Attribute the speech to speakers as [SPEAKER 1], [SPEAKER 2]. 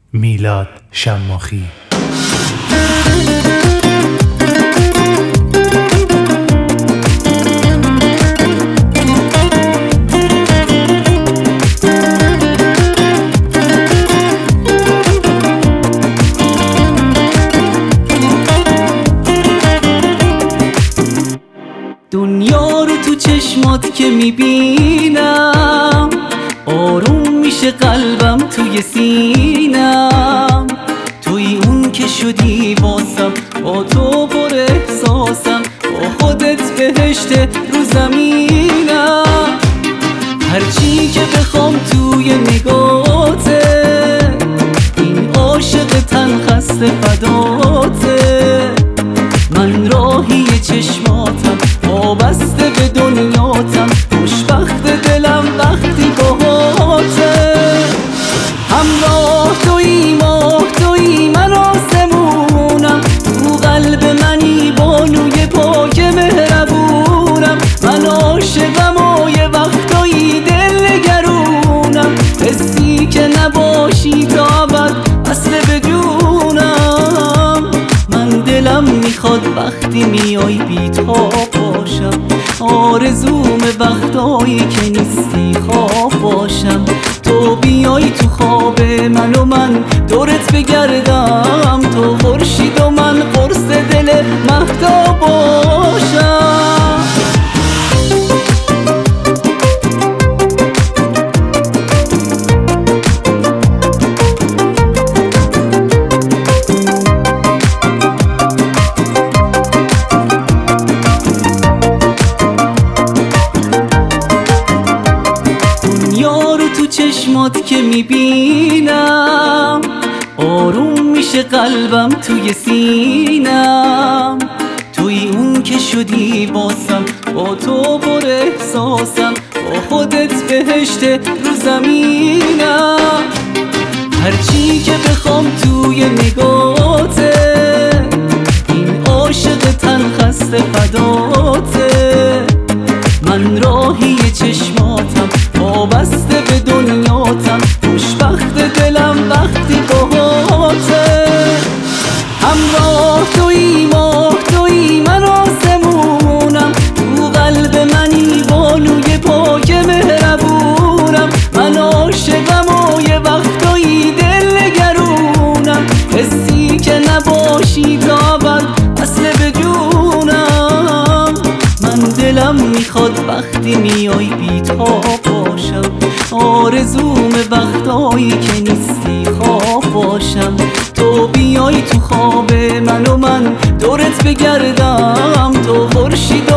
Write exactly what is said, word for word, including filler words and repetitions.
[SPEAKER 1] میلاد شماخی.
[SPEAKER 2] دنیا رو تو چشمات که میبینم آروم میشه قلبم توی سینم. توی اون که شدی واسم، با تو پر احساسم، با خودت بهشت رو زمینم. هرچی که بخوام توی نگاته، این عاشق تن خسته فداته. من راهی چشماتم، وابسته به دنیاتم، خوشبخت دلم وقتی باهاته. همراه تویی، ماه تویی، من آسمونم، تو قلب منی بانوی پاک مهربونم. من عاشقم و یه وقتایی دل نگرونم، حسی که نباشی تا ابد اصل بدونم. من دلم میخواد وقتی میای بی‌تاب باشم، آرزوم وقتایی که نیستی خواب باشم. تو بیای تو خواب من و من دورت بگردم، تو خورشید و من قرص دل مهتاب باشم. چشمات که میبینم آروم میشه قلبم توی سینم. توی اون که شدی واسم، با تو پر احساسم، با خودت بهشت رو زمینم. هرچی که بخوام توی نگاته، این عاشق تن خسته فداته. من راهی چشماتم، وابسته به دنیاتم، خوشبخت دلم وقتی باهاته. همراه تویی، ماه تویی، من آسمونم، تو قلب منی بانوی پاک مهربونم. من عاشقم و یه وقتایی دل نگرونم، حسی که نباشی تا ابد اصل بدونم. من دلم میخواد وقتی میای بی‌تاب باشم، آرزوم وقتایی که نیستی خواب باشم. تو بیای تو خواب من و من دورت بگردم، تو خورشید